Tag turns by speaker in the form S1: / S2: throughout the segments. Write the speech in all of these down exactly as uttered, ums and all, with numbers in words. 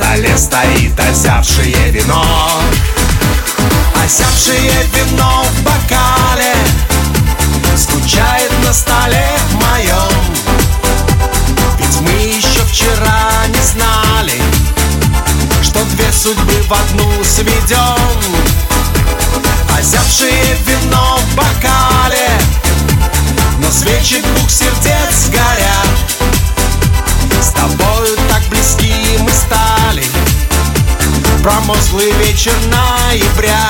S1: столе стоит озябшее вино. Озябшее вино в бокале скучает на столе моем. Ведь мы еще вчера не знали, что две судьбы в одну сведем. Озябшее вино в бокале, но свечи двух сердец горят. С тобою так близки мы стали, промозглый вечер ноября.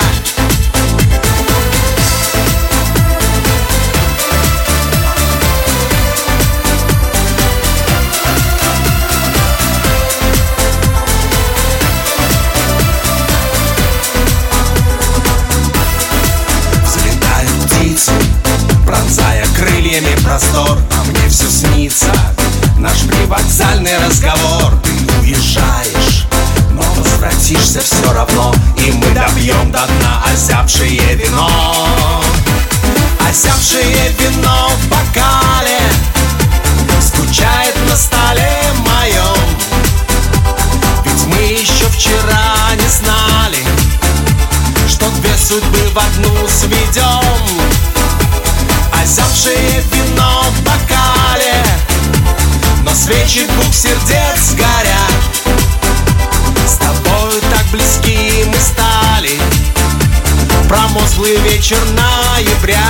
S1: Взлетают птицы, пронзая крыльями простор, а мне все снится наш привокзальный разговор. Ты уезжаешь, но возвратишься все равно, и мы добьем до дна озябшее вино. Озябшее вино в бокале скучает на столе моем. Ведь мы еще вчера не знали, что две судьбы в одну сведем. Озябшее вино в бокале, но свечи двух сердец горят. С тобою так близки мы стали, промозглый вечер ноября.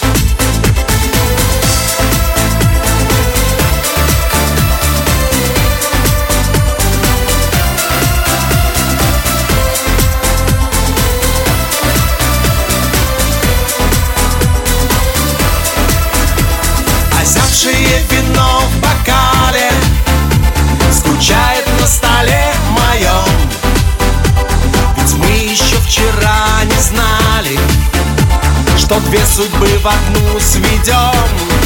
S1: Озябшее вино в бокале скучает на столе моем. Ведь мы еще вчера не знали, что две судьбы в одну сведем.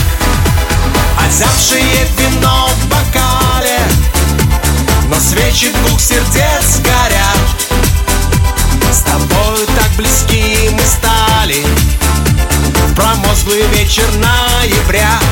S1: Озябшее вино в бокале, но свечи двух сердец горят. С тобою так близки мы стали, в промозглый вечер ноября.